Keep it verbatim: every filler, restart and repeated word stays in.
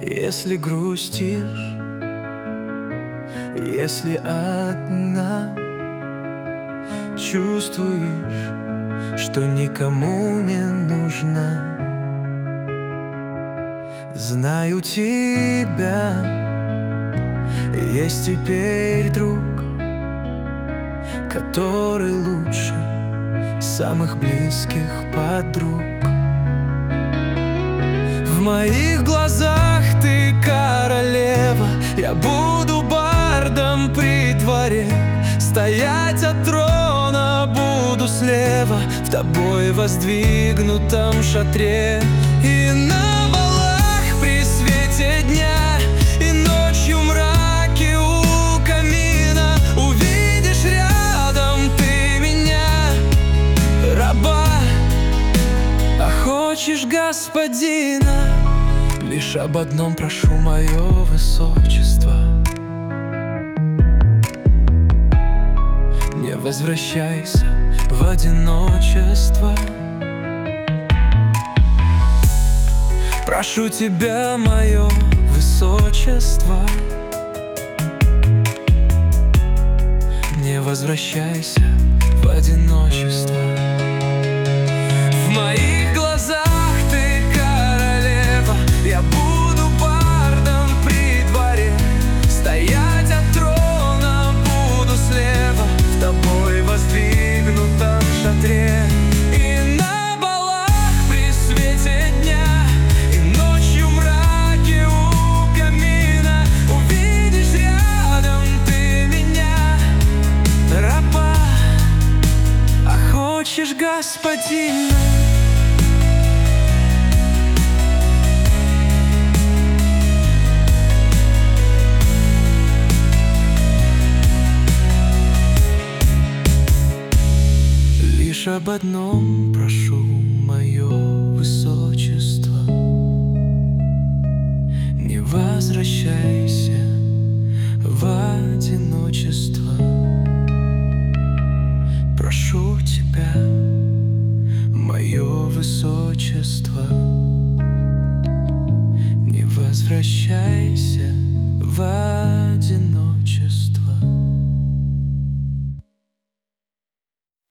Если грустишь, если одна, чувствуешь, что никому не нужна, знаю, тебя есть теперь друг, который лучше самых близких подруг. В моих глазах ты королева, я буду бардом при дворе, стоять от трона буду слева, в тобой воздвигнутом шатре. И на балах при свете дня, и ночью мраке у камина увидишь рядом ты меня, раба, а хочешь господина. Лишь об одном прошу, мое высочество: не возвращайся в одиночество. Прошу тебя, мое высочество, не возвращайся в одиночество. В моих глазах ты королева, я буду бардом при дворе, стоять от трона буду слева, в тобой воздвигнутом шатре. И на балах при свете дня, и ночью мраке у камина увидишь рядом ты меня, раба, а хочешь господина. Лишь об одном прошу, мое высочество: не возвращайся в одиночество. Прошу тебя, мое высочество, не возвращайся